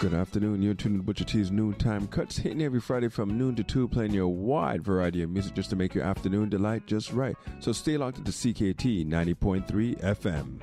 Good afternoon. You're tuned to Butcher T's Noontime Cuts, hitting every Friday from noon to 2, playing your wide variety of music just to make your afternoon delight just right. So stay locked to CKT 90.3 FM.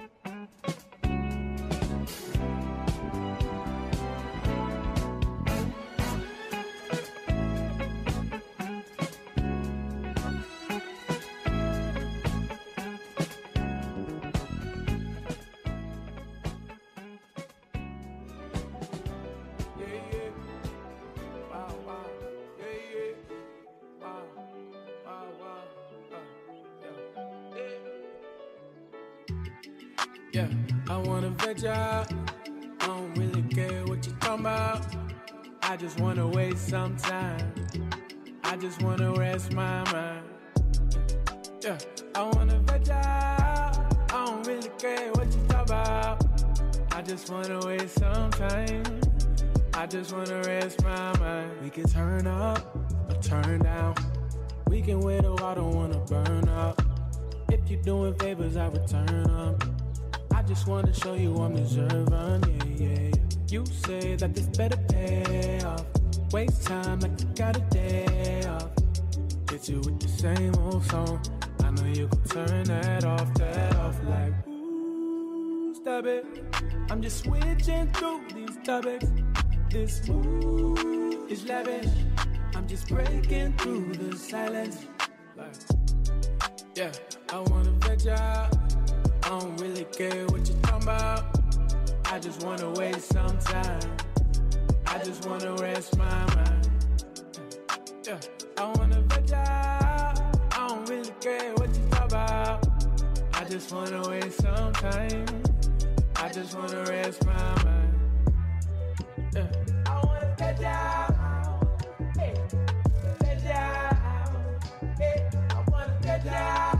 Yeah, I wanna veg out. I don't really care what you talking about. I just wanna waste some time. I just wanna rest my mind. Yeah, I wanna veg out. I don't really care what you talk about. I just wanna waste some time. I just wanna rest my mind. We can turn up or turn down. We can wait a while, I don't wanna burn up. If you're doing favors, I return them. I just wanna show you I'm deserving, yeah. You say that this better pay off. Waste time like you got a day off. Hit you with the same old song. I know you can turn that off like, ooh, stop it. I'm just switching through these topics. This mood is lavish. I'm just breaking through the silence. Like, yeah, I wanna veg out. I don't really care what you're talking about. I just wanna waste some time. I just wanna rest my mind. Yeah, I wanna veg out. I don't really care what you talk about. I just wanna waste some time. I just wanna rest my mind. Yeah, I wanna veg out. Hey, veg out. Hey, I wanna veg out.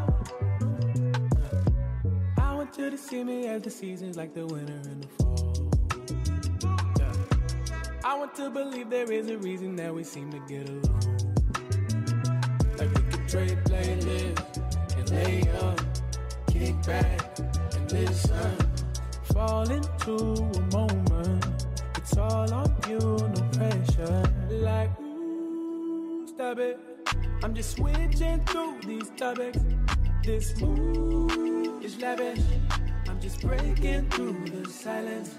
You to see me as the seasons like the winter and the fall. Yeah. I want to believe there is a reason that we seem to get along. Like we could trade playlists and lay up, kick back and listen. Fall into a moment. It's all on you, no pressure. Like, ooh, stop it. I'm just switching through these topics. This mood is lavish. I'm just breaking through the silence.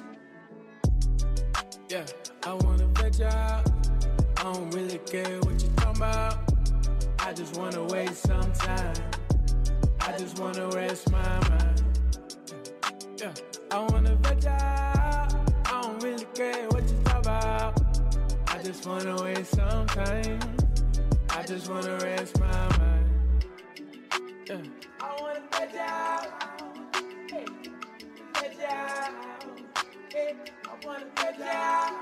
Yeah, I wanna veg out. I don't really care what you're talking about. I just wanna waste some time. I just wanna rest my mind. Yeah, I wanna veg out. I don't really care what you talk about. I just wanna waste some time. I just wanna rest my mind. Yeah. I wanna veg out. Hey, veg out. Hey, I wanna veg out.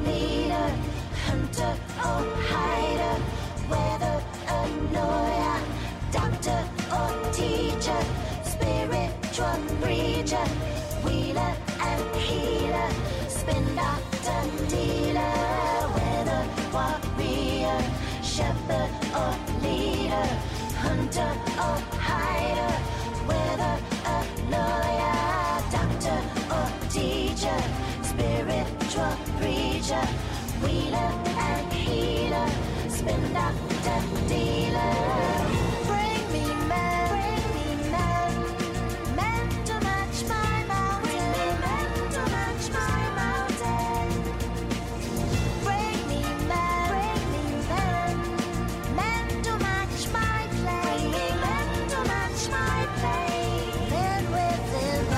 leader, hunter or hider, whether annoyer, doctor or teacher, spiritual preacher, wheeler and healer, spin doctor, dealer, whether warrior, shepherd or leader, hunter or hider, whether a lawyer, doctor or teacher, spiritual preacher, wheeler and healer, spin doctor, dealer. Bring me men, men to match my mountain, men to match my mountain. Bring me men, men to match my play, men to match my play. Men with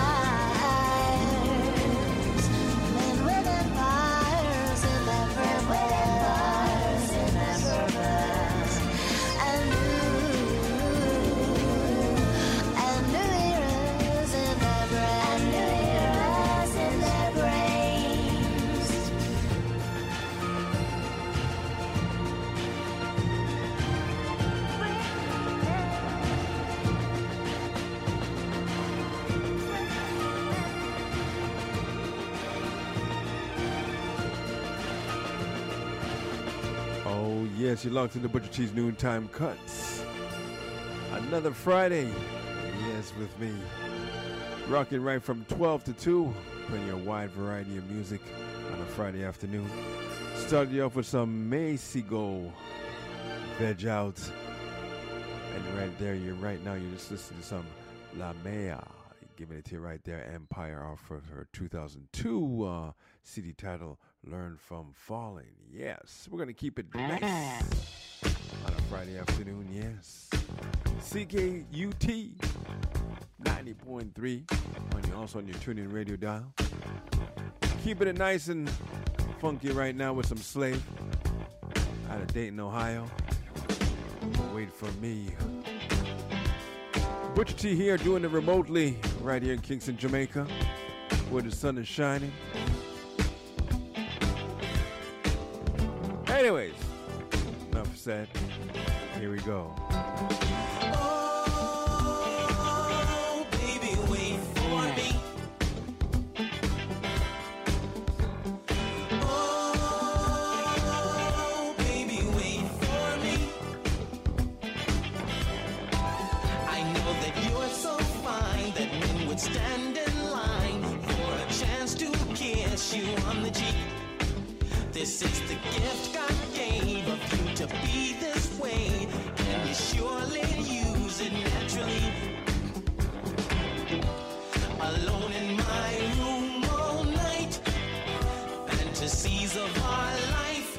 empires, men with empires in their empires in their purpose, and new eras in their brains, and new eras in their brains. Oh, yes, you're locked in the Butcher T's Noontime Cuts. Another Friday. Yes, with me. Rocking right from 12 to 2. Playing a wide variety of music on a Friday afternoon. Started you off with some Mexico. Veg Out. And right there, right now, you're just listening to some La Mea. Giving it to you right there. Empire off of her 2002 CD title, Learn from Falling. Yes, we're going to keep it nice on a Friday afternoon, yes. CKUT 90.3 also on your TuneIn radio dial. Keeping it nice and funky right now with some Slave out of Dayton, Ohio. Wait for me. Butcher T here doing it remotely right here in Kingston, Jamaica, where the sun is shining. Anyways, enough said. Here we go. Oh, baby, wait for me. Oh, baby, wait for me. I know that you're so fine that men would stand in line for a chance to kiss you on the cheek. This is the gift God gave of you to be this way, and you surely use it naturally. Alone in my room all night, fantasies of our life.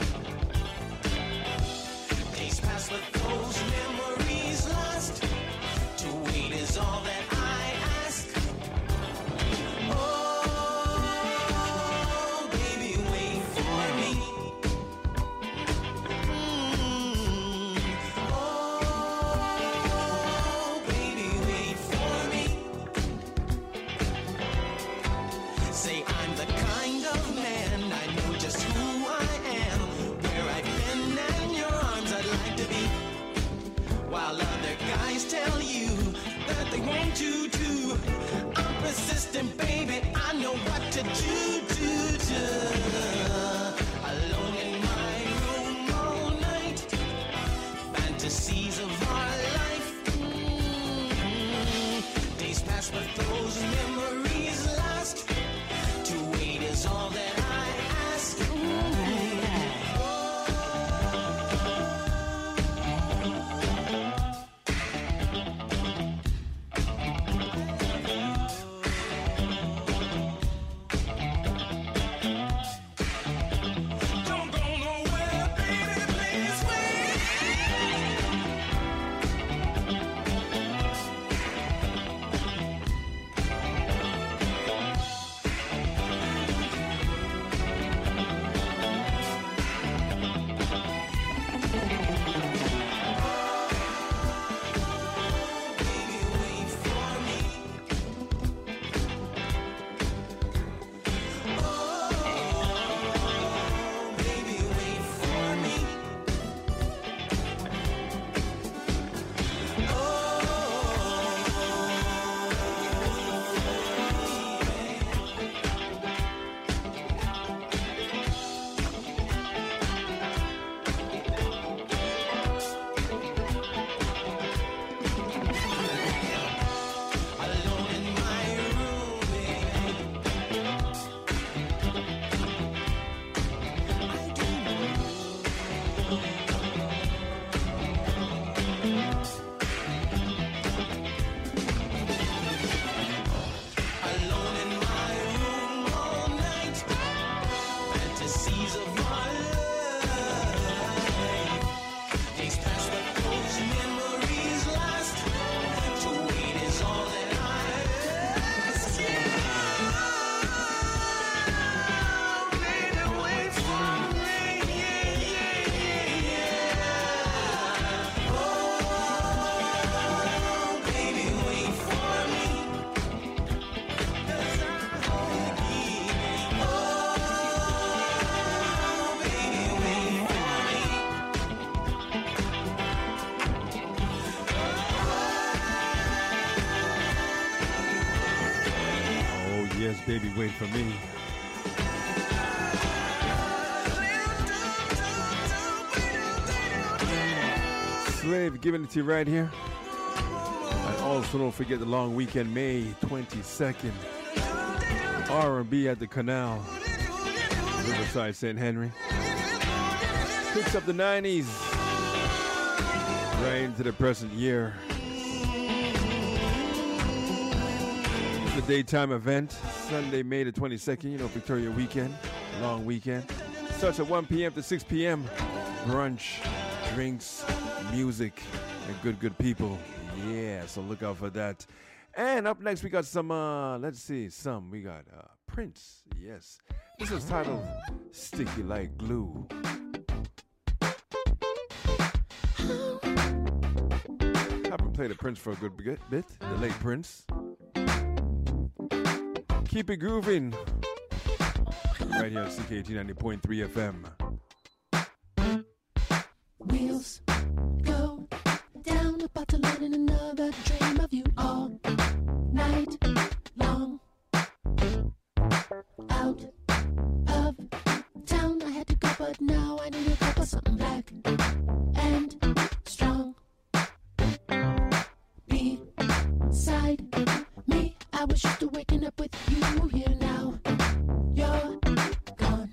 Days pass with those memories lost. To wait is all that I ask. Oh, baby, wait for me. Oh, baby, wait for me. Say I'm the kind of man, I know just who I am, where I've been and your arms I'd like to be. While other guys tell you that they want you to, I'm persistent, baby, I know what to do. Alone in my room all night, fantasies of our life. Days pass with those memories lost. To wait is all that I ask. Don't go nowhere, baby, please wait. Yes, baby, wait for me. Slave, giving it to you right here. And also don't forget the long weekend, May 22nd. R&B at the Canal, Riverside, St. Henry. Picks up the 90s right into the present year. It's a daytime event, Sunday, May the 22nd, you know, Victoria weekend, long weekend. Starts at 1 p.m. to 6 p.m. Brunch, drinks, music, and good people. Yeah, so look out for that. And up next, we got some, we got Prince, yes. This is titled Sticky Like Glue. Haven't played a Prince for a good bit, the late Prince. Keep it grooving. Right here on CKT 90.3 FM. Wheels go down, about to land in another dream of you all night long. Out of town, I had to go, but now I need a cup of something black and strong. Beside me, I was used to waking up with you here now. You're gone.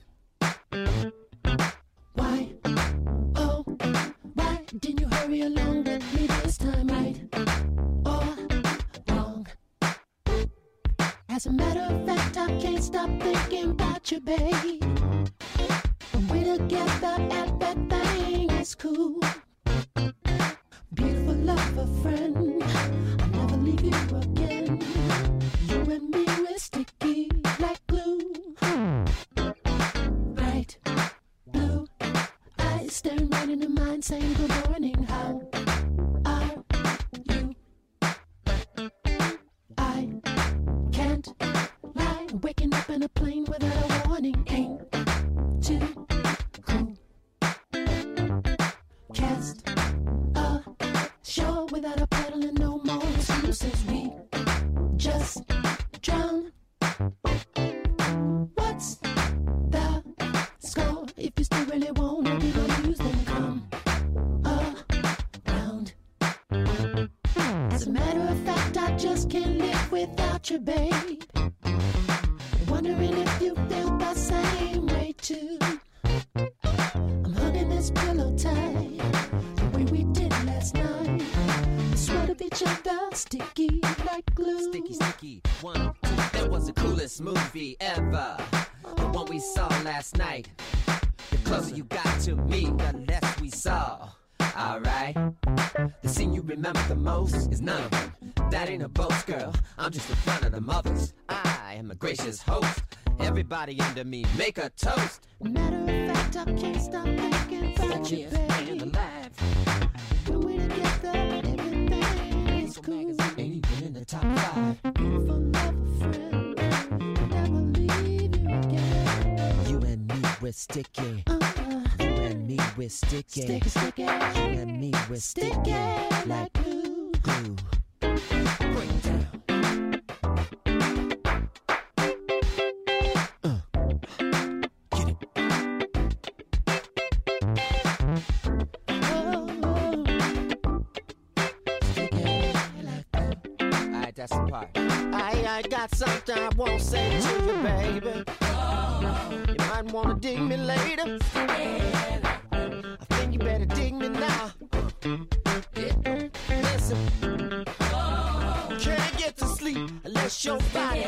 Why? Oh, why didn't you hurry along with me this time, right or wrong? As a matter of fact, I can't stop thinking about you, babe. When we're together and that thing is cool. Beautiful lover friend, I'll never leave you again. You and me, we're sticky like glue. Bright blue eyes staring right into mine, saying good morning, how are you? I can't lie, waking up in a plane without a warning ain't too cool. Cast a show without a pedal and no more excuses. We just drown. What's the score? If you still really wanna be used, then come around. As a matter of fact, I just can't live without you, babe. Wondering if you feel the same way too. I'm hugging this pillow tight, the way we did last night. Sweat of each other, sticky like glue. Sticky, sticky, 1, 2. That was the coolest movie ever. The one we saw last night. The closer you got to me, the less we saw. Alright. The scene you remember the most is none of them. That ain't a boast, girl. I'm just in front of the mothers. I am a gracious host. Everybody under me, make a toast. Matter of fact, I can't stop thinking about you, babe. Alive. When we're together, everything is cool. Ain't even in the top 5. Beautiful love friend, never leave you again. You and me, we're sticky. You and me, we're sticky. Sticky, sticky. You and me, we're sticky. Like glue. Glue. Break it down. Get it. Alright, that's the part. I got something I won't say to you, baby. You might wanna dig me later. I think you better dig me now. Listen, can't get to sleep unless your body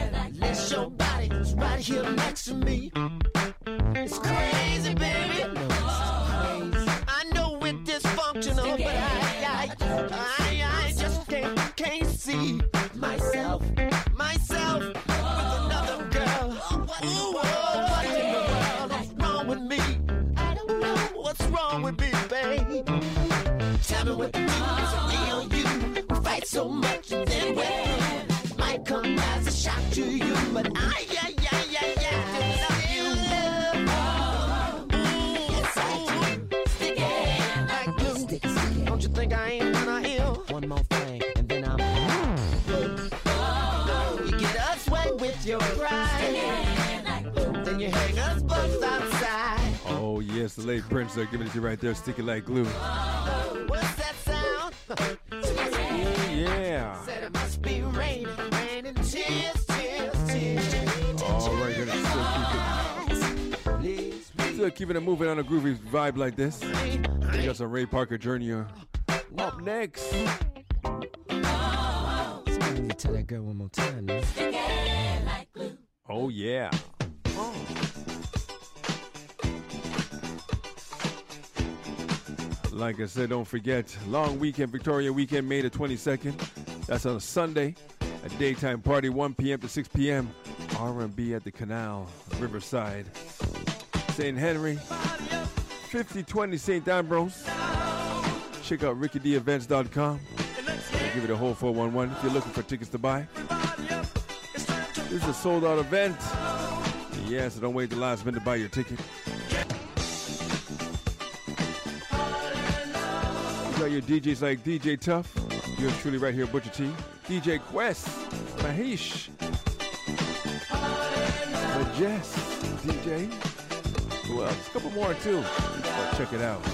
is right here next to me. It's crazy, baby. I know we're dysfunctional, but I just can't see myself with another girl. Ooh, what in the world is wrong with me? I don't know what's wrong with me, babe. Tell me what to do, is it real you? We fight so much and then we're through. Might come as a shock to you, but I love you. Yes, I do. Sticky like glue. Sticky, sticky. Don't you think I ain't gonna heal? One more thing, and then I'm You get us wet with your pride. Then you hang us both outside. Oh, yes, the late Prince there giving it to you right there, stick it like glue. What's that sound? Oh, yeah. Said it must be raining, raining, tears, tears, tears. All right, still keeping it moving on a groovy vibe like this. We got some Ray Parker Jr. up next. Let me tell that girl one more time, man. Oh, yeah. Like I said, don't forget, long weekend, Victoria weekend, May the 22nd. That's on a Sunday. A daytime party, 1 p.m. to 6 p.m. R&B at the Canal, Riverside. St. Henry, 5020 St. Ambrose. Check out RickyDEvents.com. Give it a whole 411 if you're looking for tickets to buy. This is a sold-out event. Yeah, so don't wait the last minute to buy your ticket. You got your DJs like DJ Tough, yours truly right here, Butcher T, DJ Quest, Mahesh, Majest, DJ. Who else? A couple more too. Check it out.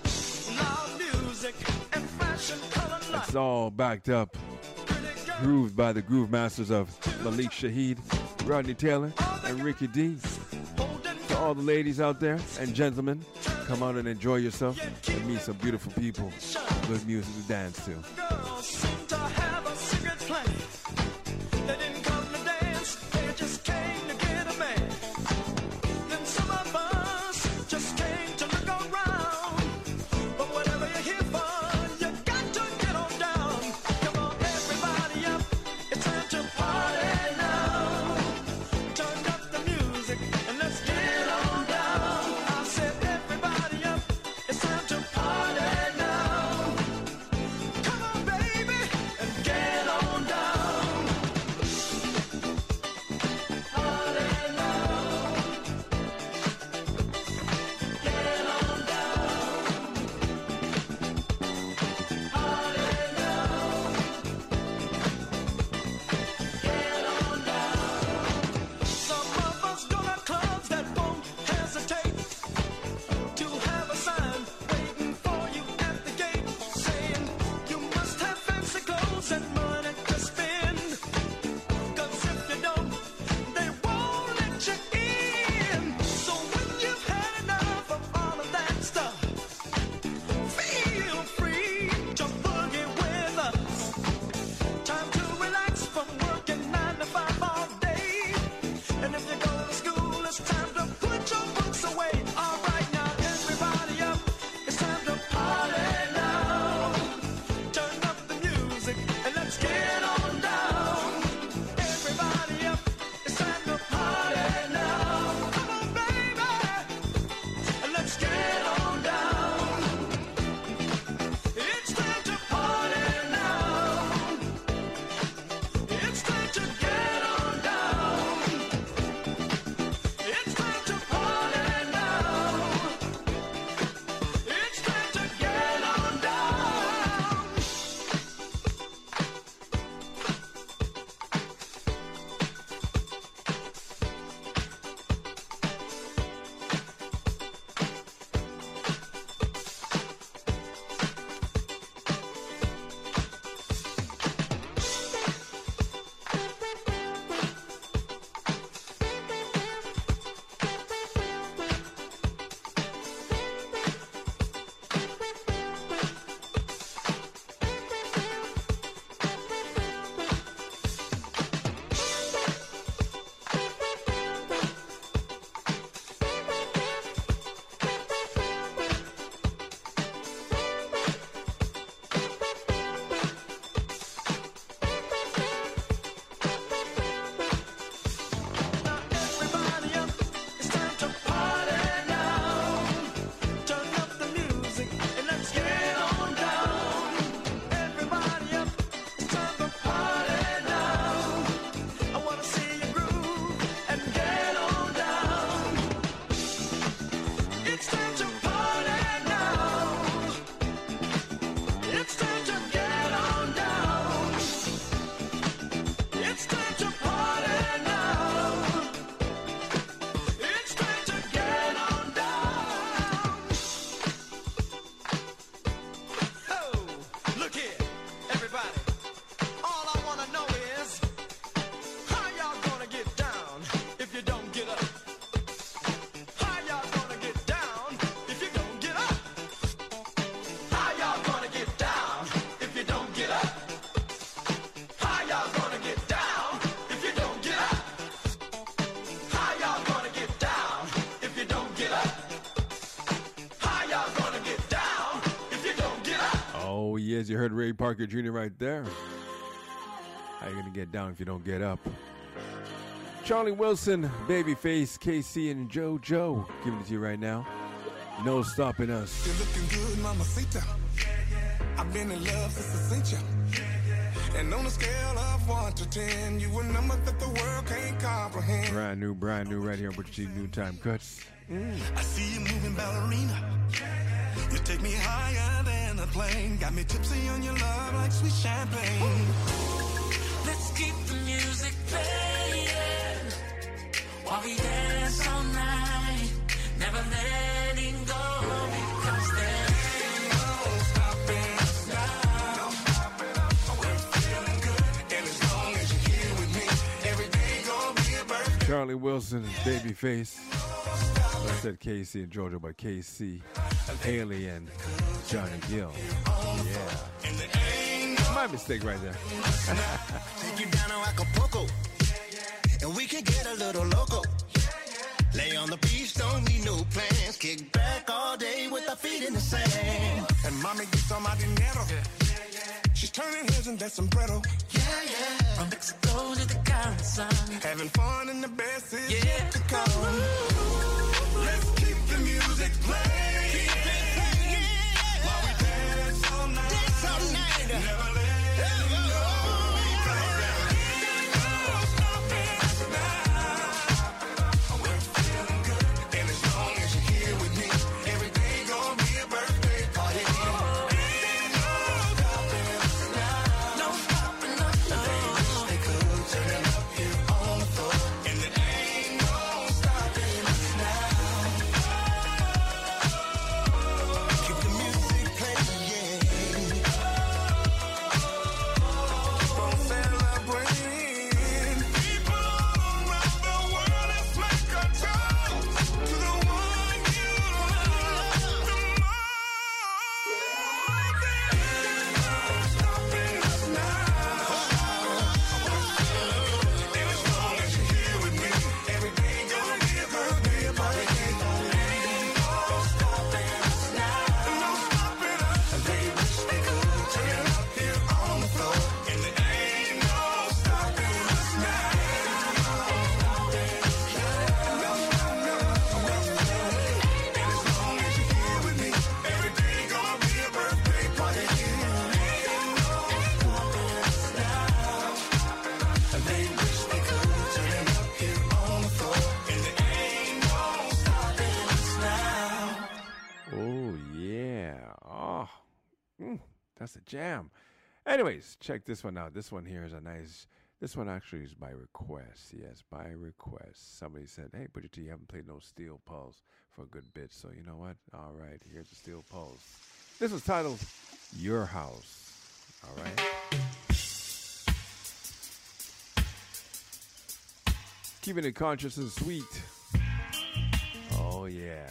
It's all backed up, grooved by the groove masters of Malik Shaheed, Rodney Taylor, and Ricky D. To all the ladies out there and gentlemen, come out and enjoy yourself and meet some beautiful people. Good music to dance to. Girls seem to have a secret plan. They didn't come to dance, they just came to get a man. Then some of us just came to look around. But whatever you're here for, you got to get on down. Come on, everybody up, it's time to party now. Turn up the music and let's get on down. I said everybody up, it's time to party now. Come on, baby. heard Ray Parker Jr. right there. How you gonna get down if you don't get up? Charlie Wilson, Babyface, KC, and JoJo. Giving it to you right now. No stopping us. You're looking good, mamacita. I've been in love since I seen you. And on a scale of 1 to 10, you a number that the world can't comprehend. Brand new, right here on Butcher T Noontime Cuts. I see you moving ballerina. You take me higher than a plane. Got me tipsy on your love like sweet champagne. Let's keep the music playing while we dance all night. Never letting go because there ain't no stopping us now. We're feeling good, and as long as you're here with me, every day gonna be a birthday. Charlie Wilson, Babyface. I said KC and JoJo, but KC, Haley, and Johnny Gill. Yeah. My mistake right there. Take you down to Acapulco, and we can get a little loco. Lay on the beach, don't need no plans. Kick back all day with our feet in the sand. And mommy gets on my dinero. She's turning heads in that sombrero. From Mexico to the Caribbean. Having fun and the best is yet to come. Let's keep the music playing. Keep it playing. While we dance all night. Dance all night. Never let it go. Because there ain't no stopping us now. We're feeling good. And as long as you're here with me, every day gonna be a birthday party. Ain't no stopping us now. No stopping us now. They wish they could turn it up here on the floor. And there ain't no stopping us now. Keep the music playing. Keep on celebrating. People around the world, let's make a toast to the one you love the most. There ain't no stopping us now. And as long as you're here with me, every day gonna be a birthday party. Ain't no stopping us now. No stopping us. They wish they could turn it up here on the floor. And there ain't no stopping us now. And as long as you're here with me, every day gonna be a birthday party. Ain't no stopping us now. They wish they could turn it up here on the floor. And there ain't no stopping us now. Oh, yeah. Oh, that's a jam. Anyways, check this one out. This one here is a nice, this one actually is by request. Yes, by request. Somebody said, hey, Butcher T, you haven't played no Steel Pulse for a good bit. So you know what? All right, here's the Steel Pulse. This was titled Your House. All right. Keeping it conscious and sweet. Oh, yeah.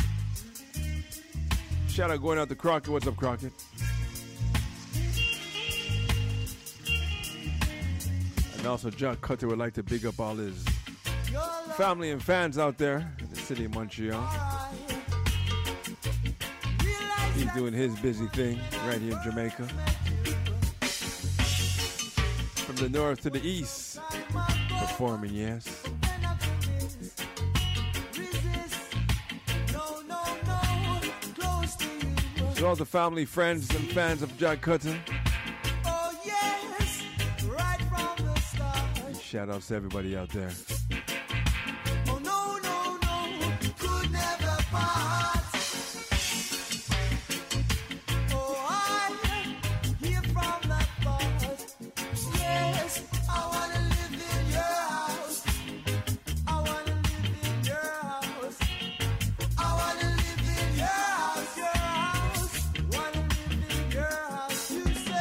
Shout out going out to Crockett. What's up, Crockett? And also, John Cutter would like to big up all his family and fans out there in the city of Montreal. He's doing his busy thing right here in Jamaica. From the north to the east, performing, yes. To all the family, friends, and fans of John Cutter. And shout outs to everybody out there.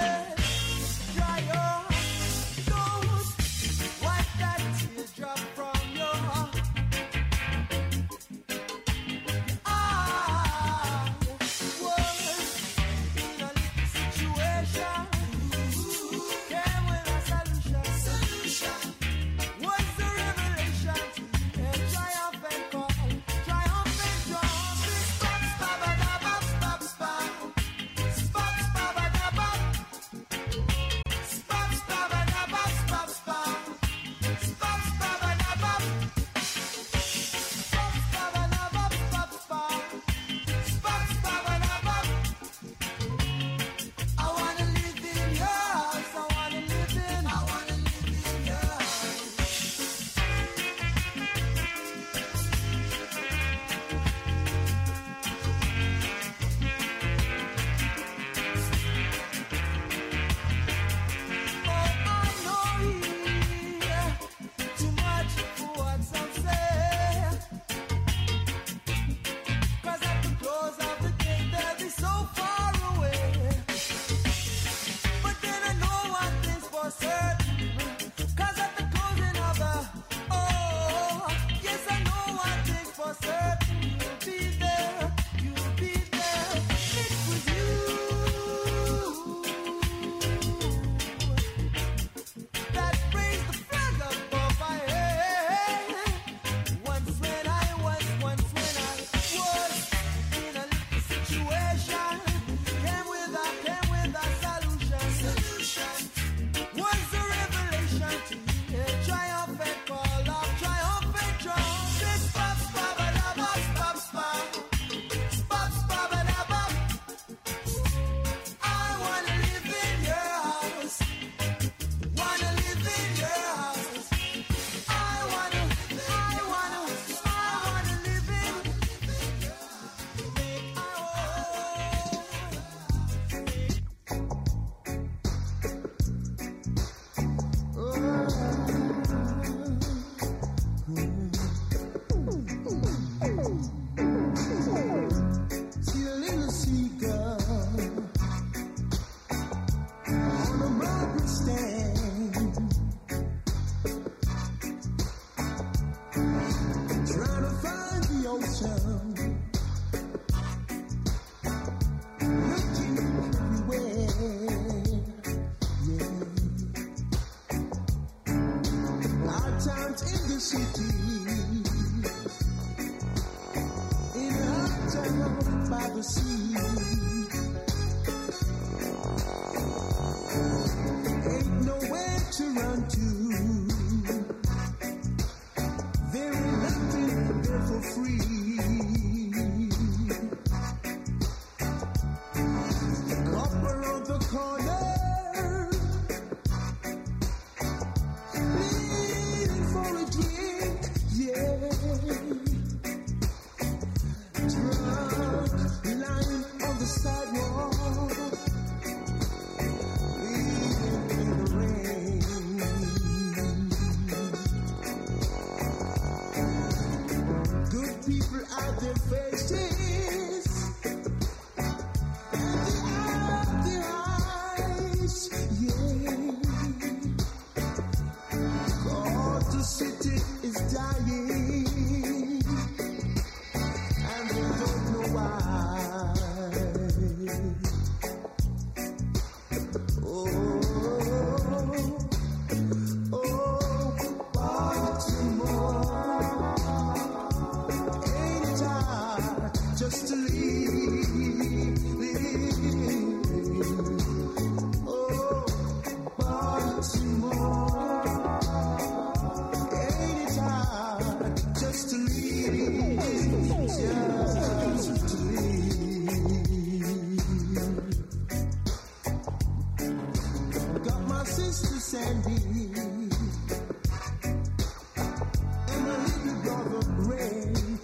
Drop from town, looking everywhere. Yeah. Our towns in the city, in our town by the sea. Ain't nowhere to run to. There ain't nothing there for free. Copper on the corner, needing for a drink, yeah. Drunk, lying on the sidewalk. Out their faces and their eyes, yeah. 'Cause the city is dying and they don't know why. Oh, Baltimore. Just to leave. Oh, Baltimore. Ain't it hard just to leave? Just to leave. Got my sister Sandy and my little brother Ray.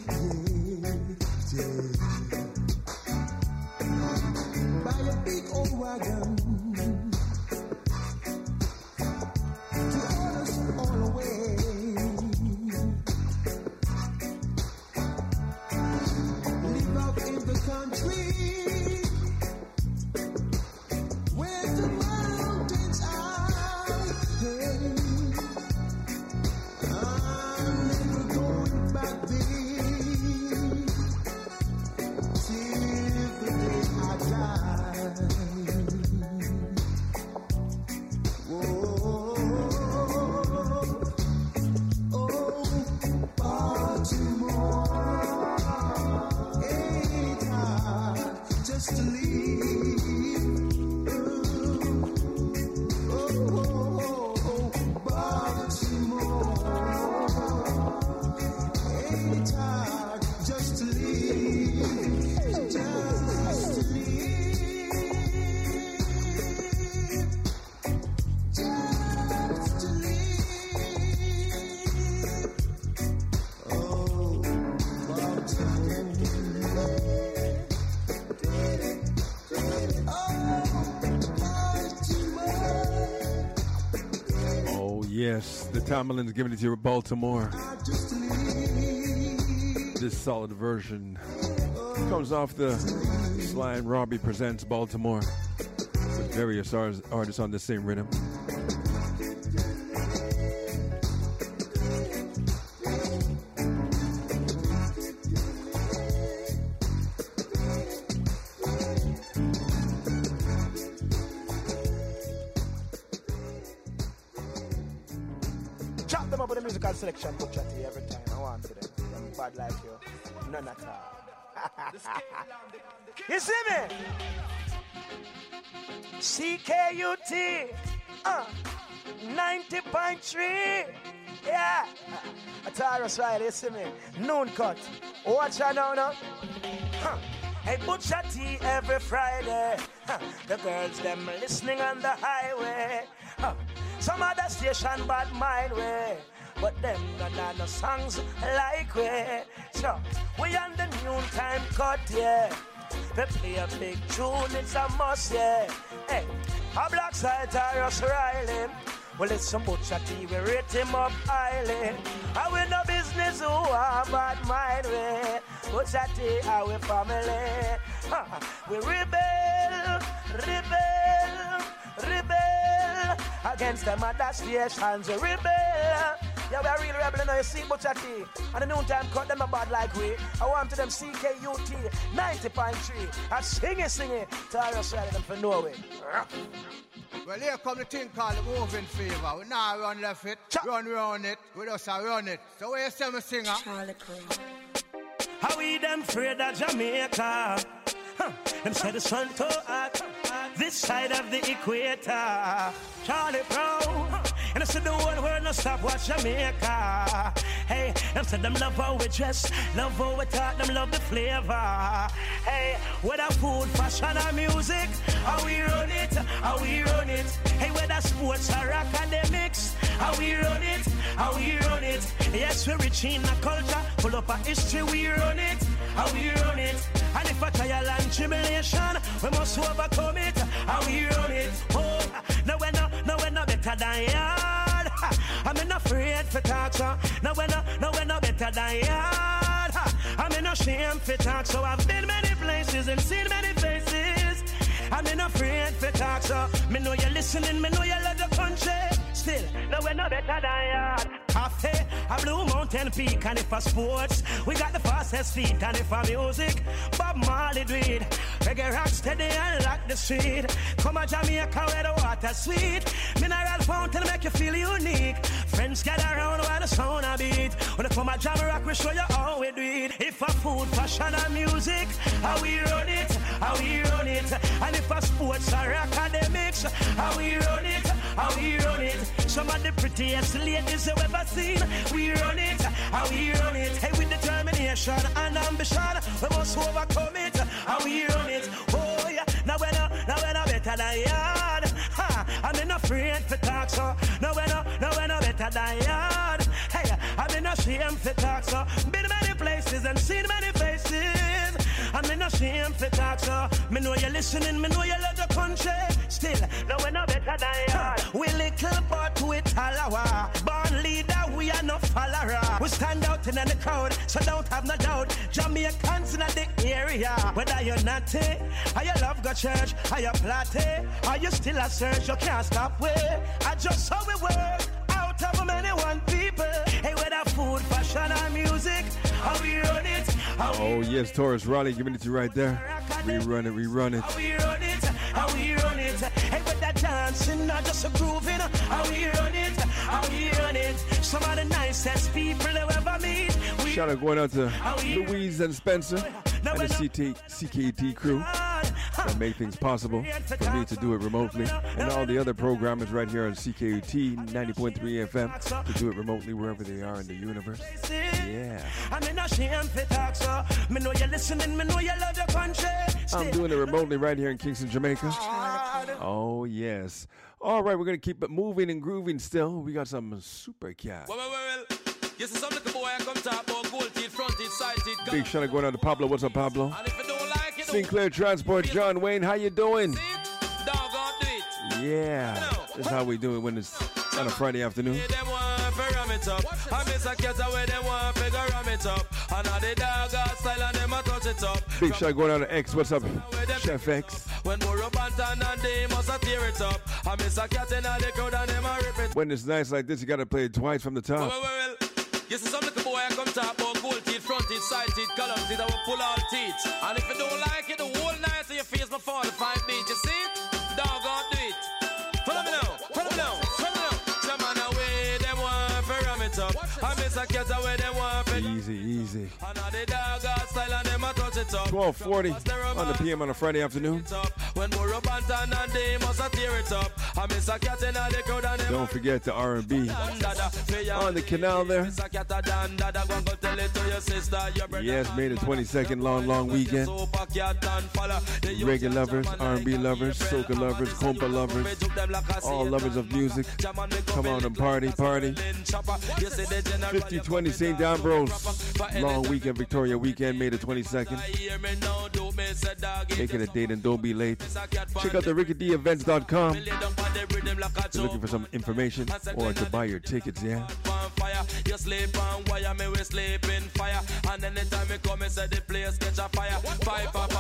Buy a big old wagon to haul us all away. Live out in the country where the mountains are. Hey, I'm never going back there. Till the day I die. Whoa, oh, Baltimore. Ain't hard just to leave. Oh, Baltimore. Ain't hard just to leave. Just to leave. Just to leave. Oh, Baltimore. Oh, yes. The Tomalins giving it to you with Baltimore. This solid version comes off the Sly and Robbie Presents Baltimore with various artists on the same rhythm. Chop them up with the musical selection, put chat to you every time. I want to them. I'm bad like you. None at all. You see me? CKUT 90.3. Yeah. Taurus Riley, you see me? Noon cut. Watch her now. Hey, Butcher T every Friday. The girls, them listening on the highway. Some other station bad mind way, but them not no songs like we. So we on the noontime cut, yeah. They play a big tune, it's a must, yeah. Hey, a black side Taurus Riley. Well, it's some Butcher T, we rate him up highly. I win no business who are bad mind way. Butcher T, our family. We rebel against them other stations. We rebel. Yeah, we are real rebel, you know, you see Butcher T and the noontime cut them a bad like we. I want to them CKUT 90.3. I sing it. Tarrus Riley them for Norway. Well, here come the thing called the moving fever. We now run left it, run round it, we just run it. So where you say me singer? Charlie Crow. How we them afraid of Jamaica? Them say the sun too hot. This side of the equator. Charlie Brown. And I said the whole world no stop watch Jamaica. Hey, them said them love how we dress, love how we talk, them love the flavor. Hey, whether food, fashion or music, how we run it, how we run it. Hey, whether sports or academics, how we run it, how we run it. Yes, we're rich in a culture, full up of history, we run it, how we run it. And if a trial and tribulation, we must overcome it, how we run it. Oh, no we're not better than yard. I'm not afraid for talk, so no we're not better than yard. I'm not ashamed for talk, so I've been many places and seen many faces. I'm not afraid for talk, so me know you're listening, me know you love the country. Still, no we're not better than yard. Cafe, a Blue Mountain Peak, and if a sports, we got the fastest feet, and if a music, Bob Marley do it. Reggae rock steady and lock the street. Come a Jamaica where the water sweet. Mineral fountain make you feel unique. Friends gather around while the sound a beat. When they come a jam rock, we show you how we do it. If a food, fashion and music, how we run it, how we run it. And if a sports or academics, how we run it, how we run it. Some of the prettiest ladies you ever seen, we run it, how we run it. Hey, with determination and ambition, we must overcome it, how we run it. Oh yeah, now we're not better than yard. Ha, I'm not afraid for talk, so now we're not better than yard. Hey, I'm not ashamed for talk, so been many places and seen many faces. I'm not ashamed for talk, so me know you're listening, me know you love the country. Still, now we're not better than yard. We little but we talawa. Born leader, we are no follower. We stand out in the crowd, so don't have no doubt. Jamaicans in the area. Whether you're naughty, or you love go church, or you plotty, or you still a search, you can't stop way. I just how we work out of many one people. Hey, whether food, fashion, or music, how we run it. Oh yes, Tarrus Riley giving it to you right there. Rerun it. How we run it, how we run it. Hey, with that dancing, not just a grooving. How we run it, how we run it. Some of the nicest people you ever meet. Shout out going out to Louise and Spencer and the CKT crew that made things possible for me to do it remotely, and all the other programmers right here on CKUT 90.3 FM to do it remotely wherever they are in the universe. Yeah. I'm doing it remotely right here in Kingston, Jamaica. Oh, yes. All right, we're going to keep it moving and grooving still. We got some Super Cat. Well. You see some little boy I come talk about gold teeth, front teeth, side teeth. Big shout out going out to Pablo. What's up, Pablo? And if you don't like it, Sinclair Transport, John Wayne, how you doing? dog on do it. Yeah. That's how we do it when it's on a Friday afternoon. Them want to ram it up. I miss a cat away, them want to ram it up. And now the dog got style and them a touch it up. Big shout out going out to X. What's up, Chef X? When more up and they must a tear it up. I miss a cat in the crowd and them a rip it. When it's nice like this, you got to play it twice from the top. Well. You see some little boy I come talk about gold teeth, front teeth, side teeth, column teeth, I will pull all teeth. And if you don't like it, the whole night to your face before the 5 beat, you see it? Dog on do it. Follow me now. Some man away, them want to ram it up. I miss a cat away, them want to Easy. and now the dog got style and them a touch it up. 12:40 on the PM on a Friday afternoon. When more up and they must a tear it up. I miss a cat in the crowd and them. Don't forget the R&B on the canal there. Yes, made a 22nd long weekend. Reggae lovers, R&B lovers, soca lovers, compa lovers, all lovers of music. Come on and party. 50-20 St. Ambrose, long weekend, Victoria weekend, May the 22nd. Making a date and don't be late. Check out the RickyDEvents.com if you're looking for some information or to buy your tickets, yeah. You sleep on wire, me we sleep in fire. And anytime me come, me say the place catch a fire. Five, but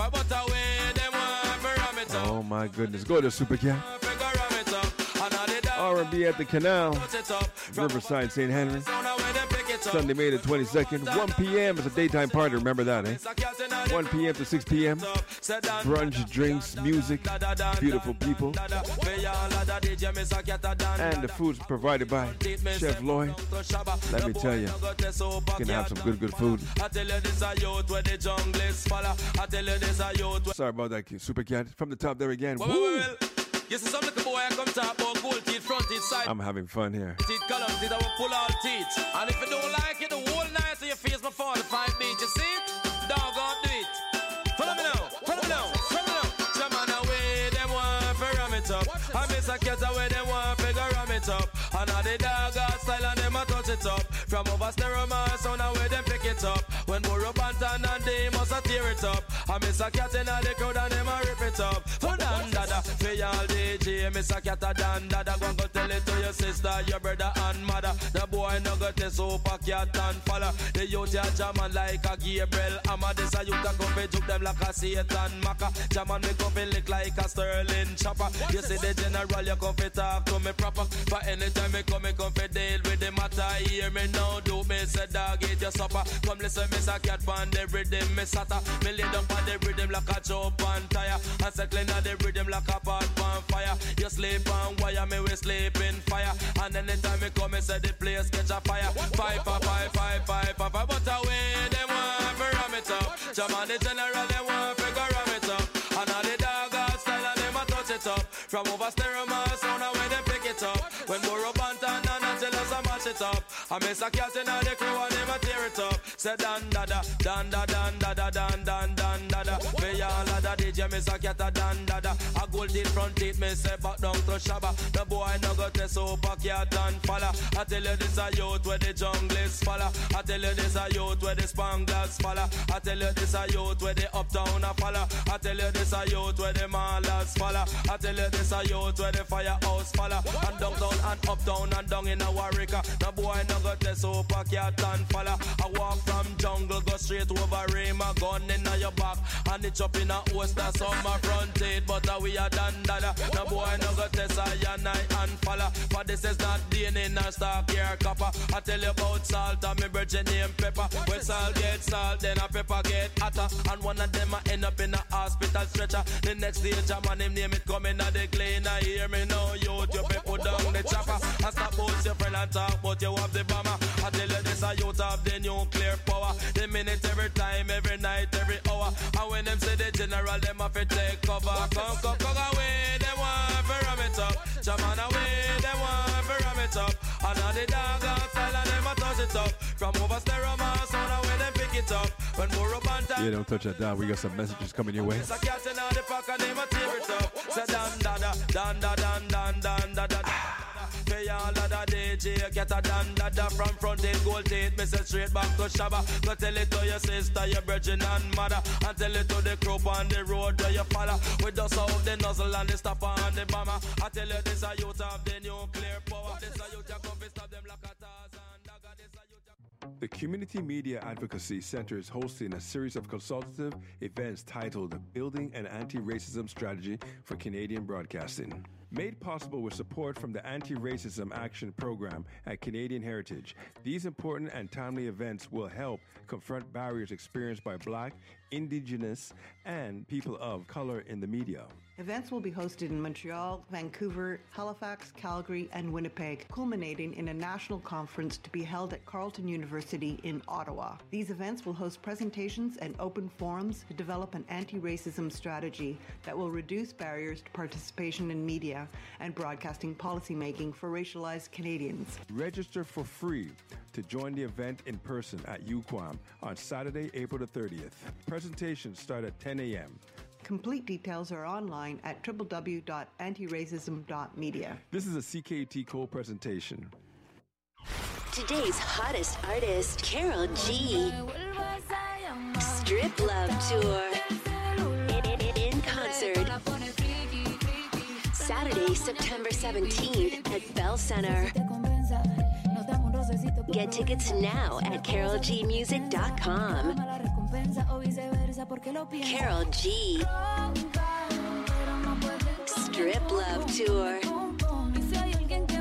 away them want to ram it up. Oh my goodness, go to Super Cat. Ram it up. And all the R&B at the Canal, Riverside, St. Henry. Sunday, May the 22nd, 1 p.m. is a daytime party. Remember that, eh? 1 p.m. to 6 p.m. Brunch, drinks, music, beautiful people. And the food's provided by Chef Lloyd. Let me tell you, you can have some good food. Sorry about that, Super Cat. From the top there again. Woo! You see some little boy I come talk about gold teeth, front teeth, side. I'm having fun here. Teeth, column teeth, I will pull all teeth. And if you don't like it, the whole night so you face my 45 beat. You see it? Dog, I'll do it. Follow me now, follow me now, follow me now. Jaman away, them want to ram it up. I miss a cat away, them want to ram it up. And all the dog got style and them a touch it up. From over stereo man, sound away, them pick it up. When Burro Bantan and they must a tear it up. I miss a cat in the crowd and them a rip it up. For dan dada, for y'all DJ, miss a cat a dan dada. Go and go tell it to your sister, your brother and mother. The boy no got the super cat and follow. The youth ya jaman like a Gabriel Amma. This a youth a come fi juke them like a Satan Maka. Jaman me come fi lick like a Sterling chopper. You see the general, you come fi talk to me proper. For anytime me come fi deal with the matter. Hear me now, do me say dog eat your supper. Come listen, miss a cat pan the rhythm, me sata. Me lay down pan the rhythm like a chop and tire. And circling on the rhythm like a pot pan fire. You sleep on wire, me we sleep in fire. And anytime me come, me say the place catch a fire. Five, but away they want to ram it up. Jaman the general, they want to ram it up. And all the dog got style and them a touch it up. From over stereo man, sound away they pick it up. When Burro Bantan and Angelos a mash it up. I miss a cat in the crew and them a tear it up. Say dan dada, dan da dan dada, dan dan dan dada. For y'all a da DJ, miss a cat a dan dada. A gold teeth, front teeth, me say back down to Shabba. The boy no got the super cat and falla. I tell you this a youth where the jungle is falla. I tell you this a youth where the Spanglers falla. I tell you this a youth where the uptown a falla. I tell you this a youth where the Malas falla. I tell you this a youth where the firehouse falla. And downtown and uptown and down in a Warwick. The boy no got the super cat and falla. I walk from jungle, go straight over Rim, a gun in your back. And it's up in a host, that's on my front teeth. But we are done dada. The boy no got the cyanide and falla. But this is not DNA in a stock here copper. I tell you about salt and me virgin name pepper. When salt get salt, then a pepper get hotter. And one of them I end up in a hospital stretcher. The next day, Jaman him name it coming at the clean. I hear me now, youth, you put down the chopper. I stop about your friend and talk, but you have the bomber. I tell you this, a youth have the nuclear power. The minute, every time, every night, every hour. And when them say the general, them have to take cover. Come away, they want to ram it up. Jaman away, they want to ram it up. And all the dog outside and them a touch it up. From over stereo mass, on away, them pick it up. When Burro Bantan. Yeah, don't touch that down. We got some messages coming your way. It's a cat in the pack and them a tear it up. Say dan dada, dan da dan dan dan da da. Pay all of the DJ, get a dan dada from front end, gold teeth, me say straight back to Shabba. Go tell it to your sister, your virgin and mother. And tell it to the group on the road where you follow. We dust out the nozzle and the stopper and the bomber. I tell you this a youth of the nuclear power. This a youth, you come to stop them like a Tarzan dagger. This a youth. The Community Media Advocacy Center is hosting a series of consultative events titled Building an Anti-Racism Strategy for Canadian Broadcasting. Made possible with support from the Anti-Racism Action Program at Canadian Heritage, these important and timely events will help confront barriers experienced by Black, Indigenous, and people of color in the media. Events will be hosted in Montreal, Vancouver, Halifax, Calgary, and Winnipeg, culminating in a national conference to be held at Carleton University in Ottawa. These events will host presentations and open forums to develop an anti-racism strategy that will reduce barriers to participation in media and broadcasting policymaking for racialized Canadians. Register for free to join the event in person at UQAM on Saturday, April the 30th. Presentations start at 10 a.m. Complete details are online at www.antiracism.media. This is a CKT Cole presentation. Today's hottest artist, Carol G. Strip Love Tour. In concert. Saturday, September 17th at Bell Center. Get tickets now at carolgmusic.com. Carol G. Strip Love Tour.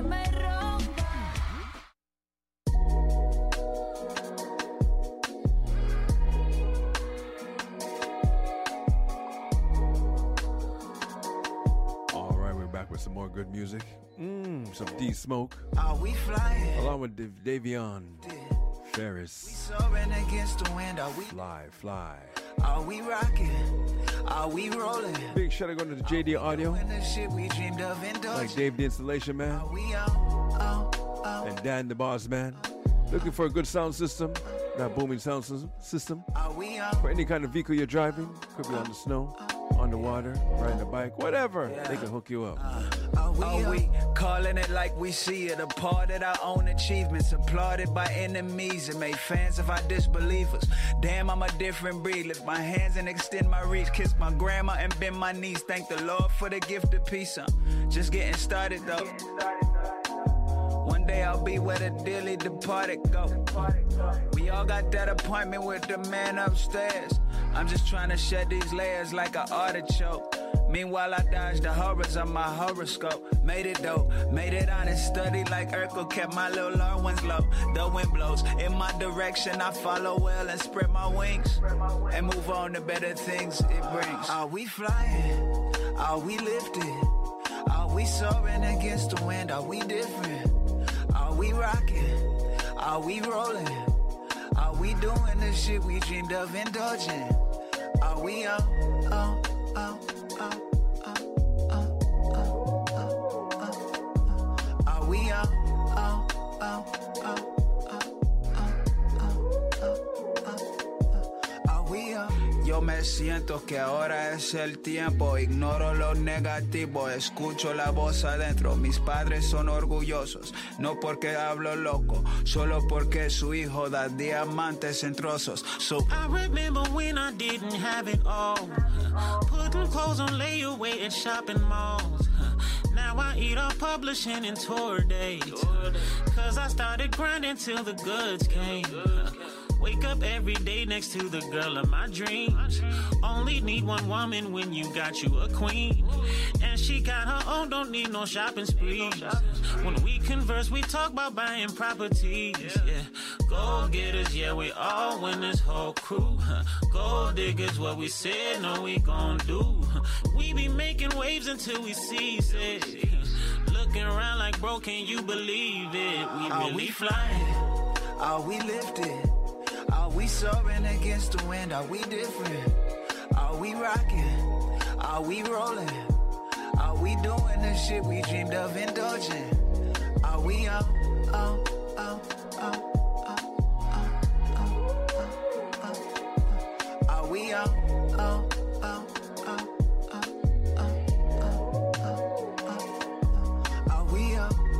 good music. Some D Smoke. Are we flying? Along with Davion Ferris. Soaring against the wind. Are we Fly. Are we rocking? Are we rolling? Big shout out going to the JD Audio. Doing the shit we dreamed of indulging. Like Dave the Installation Man. Are we And Dan the Boss Man. Looking for a good sound system. That booming sound system. Are we For any kind of vehicle you're driving. Could be on the snow, on the water, riding a bike, whatever. They can hook you up. Are we calling it like we see it? Applauded our own achievements, applauded by enemies, and made fans of our disbelievers. Damn, I'm a different breed. Lift my hands and extend my reach. Kiss my grandma and bend my knees. Thank the Lord for the gift of peace. I'm just getting started though. One day I'll be where the dearly departed go. We all got that appointment with the man upstairs. I'm just trying to shed these layers like an artichoke. Meanwhile, I dodged the horrors of my horoscope. Made it though, made it honest. Studied like Urkel, kept my little low ones low. The wind blows in my direction. I follow well and spread my wings and move on to better things it brings. Are we flying? Are we lifted? Are we soaring against the wind? Are we different? Are we rocking? Are we rolling? Are we doing the shit we dreamed of indulging? Are we Are we Yo me siento que ahora es el tiempo. Ignoro lo negativo, escucho la voz adentro. Mis padres son orgullosos, no porque hablo loco, solo porque su hijo da diamantes en trozos. So I remember when I didn't have it all, putting clothes on layaway at shopping malls. Now I eat off publishing and tour dates, cause I started grinding till the goods came. Wake up every day next to the girl of my dreams. Only need one woman when you got you a queen. And she got her own, don't need no shopping sprees. When we converse, we talk about buying properties. Yeah, gold getters, yeah, we all win this whole crew. Gold diggers, what we said, no, we gon' do. We be making waves until we cease it. Looking around like, bro, can you believe it? We Are really we flying. Are we lifted? Are we soaring against the wind? Are we different? Are we rocking? Are we rolling? Are we doing the shit we dreamed of indulging? Are we Are we Are we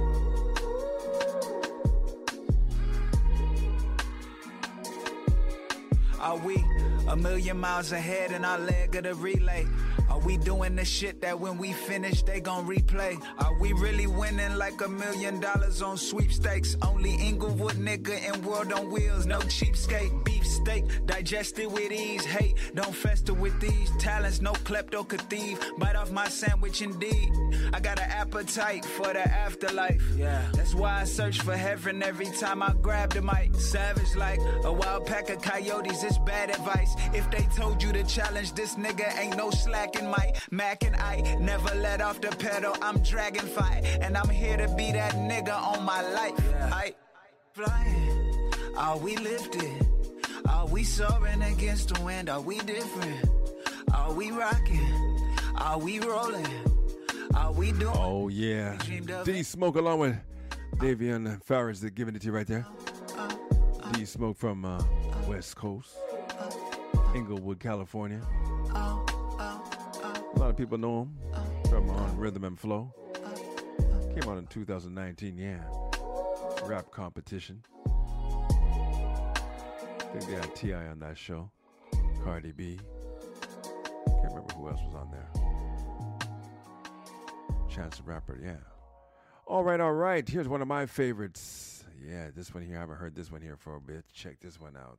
Are we a million miles ahead in our leg of the relay? Are we doing the shit that when we finish, they gon' replay? Are we really winning like $1 million on sweepstakes? Only Inglewood nigga and World on Wheels, no cheapskate. Beef steak, digested with ease. Hate, don't fester with these talents, no klepto could thieve. Bite off my sandwich indeed. I got an appetite for the afterlife. Yeah, that's why I search for heaven every time I grab the mic. Savage like a wild pack of coyotes, it's bad advice. If they told you to challenge this nigga, ain't no slacking. Mac and I never let off the pedal. I'm dragon fight, and I'm here to be that nigga on my life. I flying. Are we lifted? Are we soaring against the wind? Are we different? Are we rocking? Are we rolling? Are we doing? Oh yeah, D Smoke along with Davion Farris, they're giving it to you right there. D Smoke from West Coast, Inglewood, California. A lot of people know him from On Rhythm and Flow. Came out in 2019, yeah. Rap competition. I think they had T.I. on that show. Cardi B. Can't remember who else was on there. Chance the Rapper, yeah. All right. Here's one of my favorites. Yeah, this one here. I haven't heard this one here for a bit. Check this one out.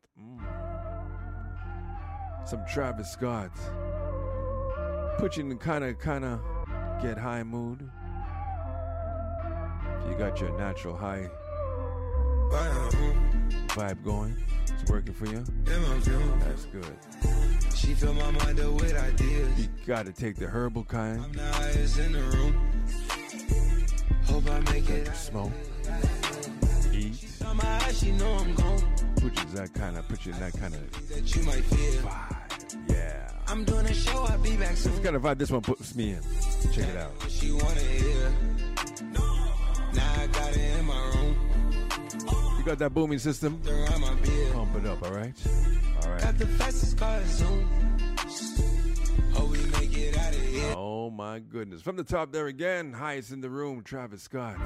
Some Travis Scott. Put you in kind of get high mood. If you got your natural high vibe going, it's working for you. That's good. She fill my mind up with ideas. You gotta take the herbal kind. I'm the highest in the room. Smoke. Eat. She know I'm gone. Put you in that kind of That you might feel. vibe. Yeah. I'm doing a show, I'll be back soon. It's kind of vibe this one puts me in. Check it out. What she wanna hear. Now I got it in my room. You got that booming system? Around my beard. Pump it up, all right? All right. Got the fastest car Zoom. Hope we make it out of here. Oh my goodness. From the top there again, highest in the room, Travis Scott.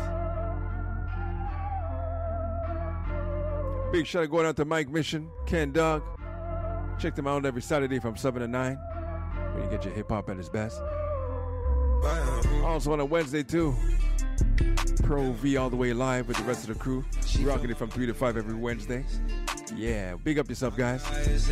Big shout out going out to Mike Mission, Ken Doug. Check them out every Saturday from 7 to 9 when you get your hip hop at its best. Also on a Wednesday too. Pro V all the way live with the rest of the crew. Rocking it from 3 to 5 every Wednesday. Yeah, big up yourself, guys.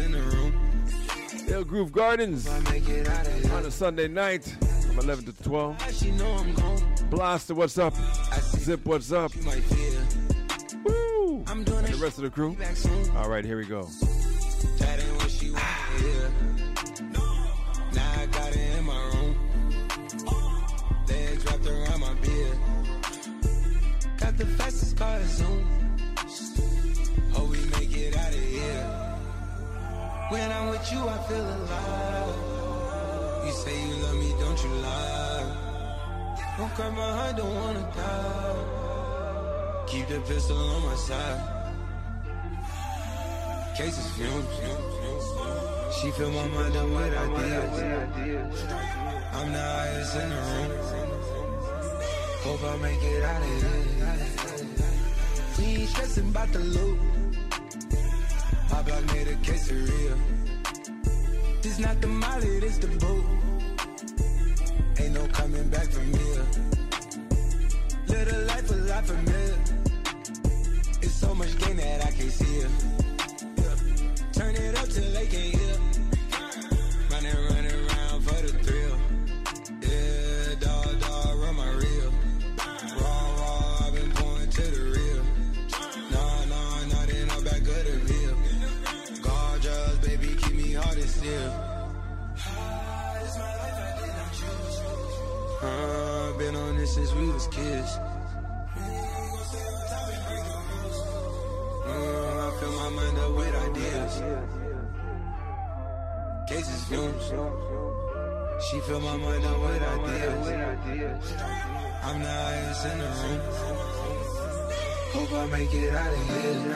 Ill Groove Gardens on a Sunday night from 11 to 12. Blaster, what's up? Zip, what's up? Woo! And the rest of the crew. All right, here we go. That ain't what she wanna hear. Now I got it in my room. Legs wrapped around my beard. Got the fastest car Zoom. Hope we make it out of here. When I'm with you, I feel alive. You say you love me, don't you lie? Don't cry my heart, don't wanna die. Keep the pistol on my side. Cases fumes. She fill my mind up with ideas. I'm the highest in the room. Hope I make it out of here. We ain't stressing about the loot. My block made a quesadilla. This not the molly, this the boot. Ain't no coming back from here. Live a life a lot familiar. It's so much gain that I can't see it. Turn it up till they can't hear. Running around for the thrill. Yeah, dog, run my reel. Raw, I've been going to the real. Nah, they know back of the real. Gorgeous, baby, keep me hard and still. Been on this since we was kids. I fill my mind up with ideas. Cases fumes. She fill my mind up with ideas. I'm the highest in the room. Hope I make it out of here.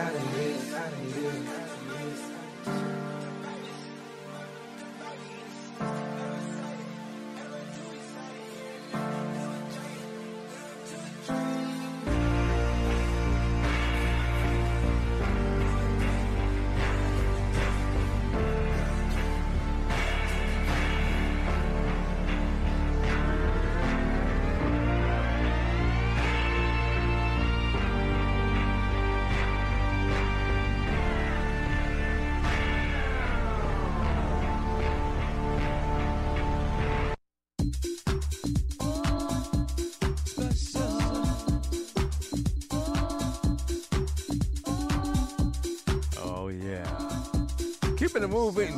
Keeping it moving.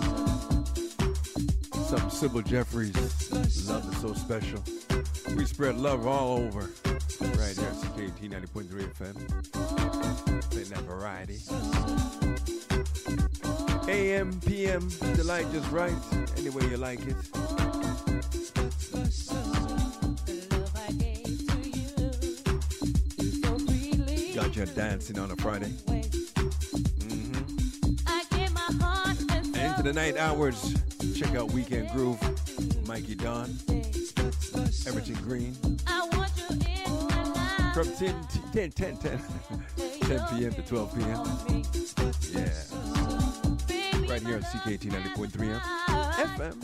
Some Sybil Jeffries. Love is so special. We spread love all over. Right here at CKT 90.3 FM. Playing that variety. AM, PM, the light just right. Any way you like it. Got you dancing on a Friday. The night hours, check out Weekend Groove, Mikey Don, Everton Green, from 10 p.m. to 12 p.m. Yeah, right here on CKT 90.3 FM.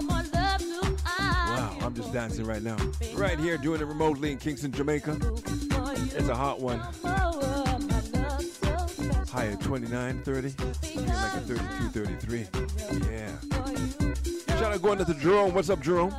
Wow, I'm just dancing right now. Right here, doing it remotely in Kingston, Jamaica. It's a hot one. High at 29, 30, like a 32, 33. Yeah. Shout out going to Jerome. What's up, Jerome?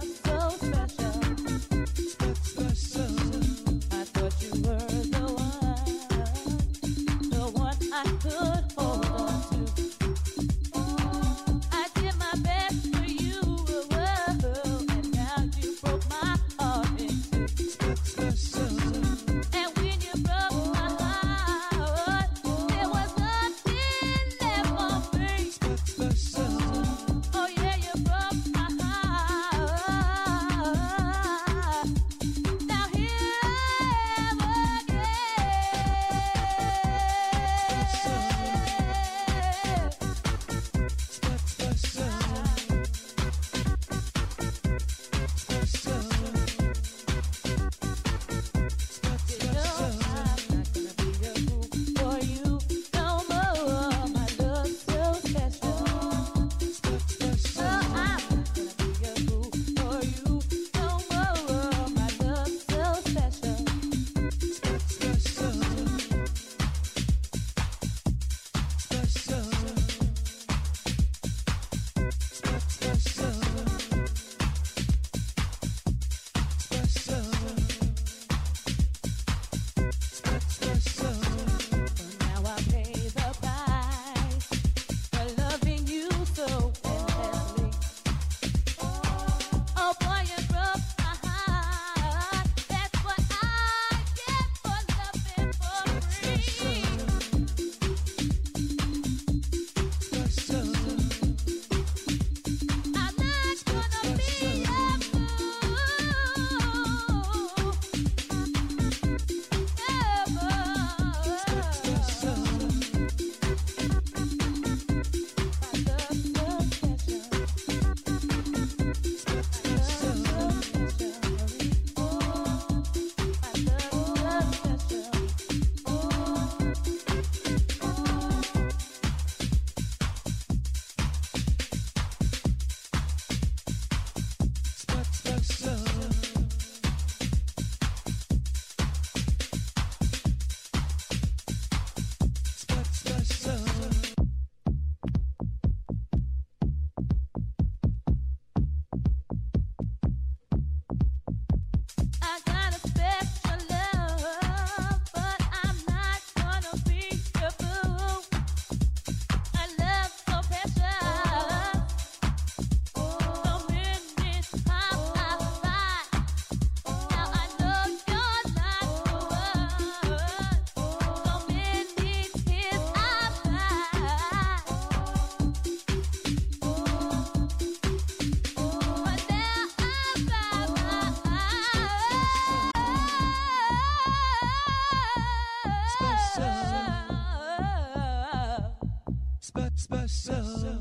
special.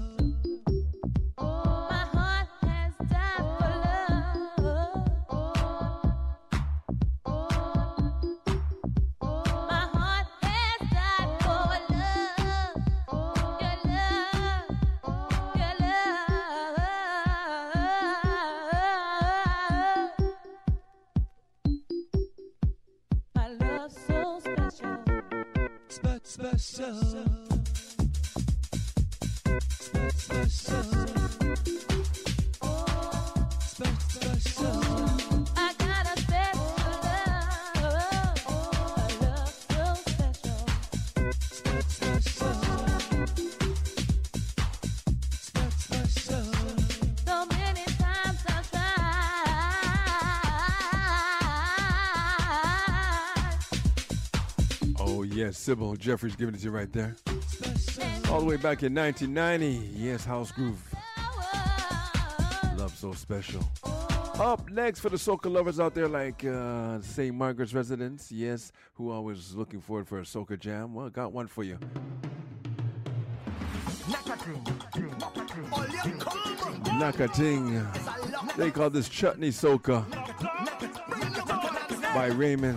My heart has died for love. My heart has died for love. Your love, your love. My love's so special. Special. I got a special love, a love so special. So many times I tried. Oh, yes, Sybil Jeffries giving it to you right there. All the way back in 1990. Yes, House Groove. Love So Special. Up next for the soca lovers out there like St. Margaret's residents, yes, who always looking forward for a soca jam. Well, got one for you. Nakating. They call this chutney soca by Raymond.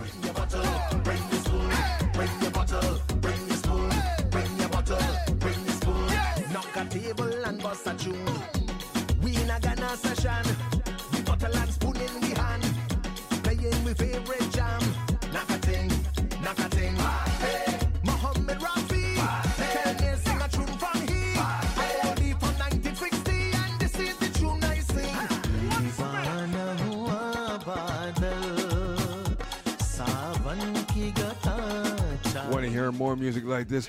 Knock a table and bust a tune. We in a Ghana session. We bottle and spoon in we hand. Playing we favorite jam. Knock a ting. Hey, Mohammed Rafi. Tell me sing a tune from here. I only from 1960 and this is the tune I sing. Want to hear more music like this?